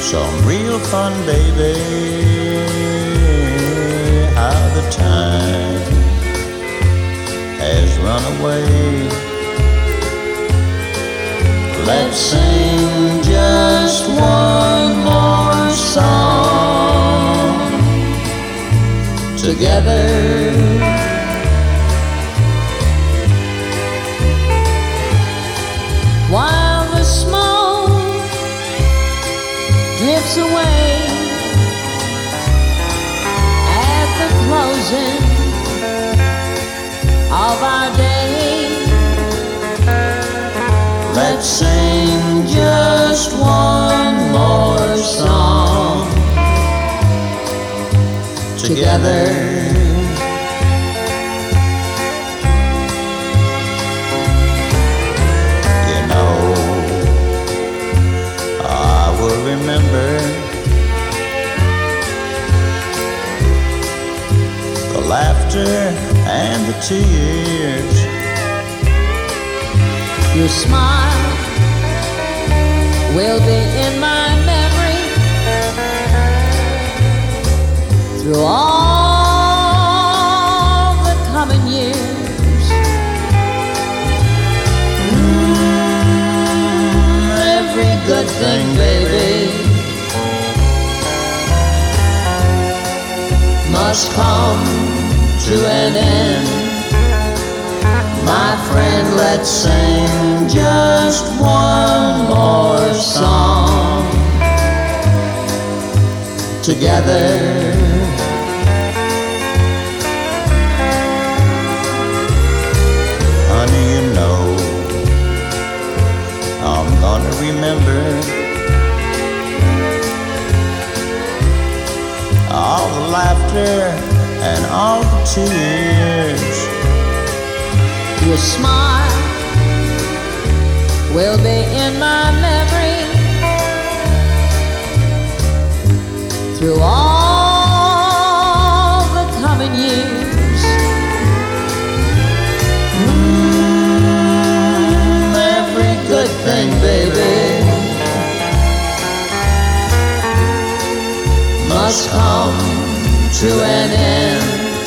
some real fun, baby. How the time has run away. Let's sing just one more song together. While the smoke drifts away at the closing of our day, let's sing just one more song together. You know, I will remember the laughter and the tears. your smile will be in my memory through all the coming years. Every good thing, baby, must come to an end. My friend, let's sing just one more song together. Honey, you know, I'm gonna remember all the laughter and all the tears. Your smile will be in my memory through all the coming years. Every good thing, baby, must come to an end.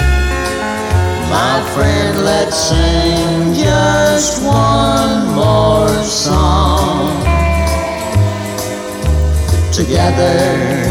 My friend, let's sing just one more song together.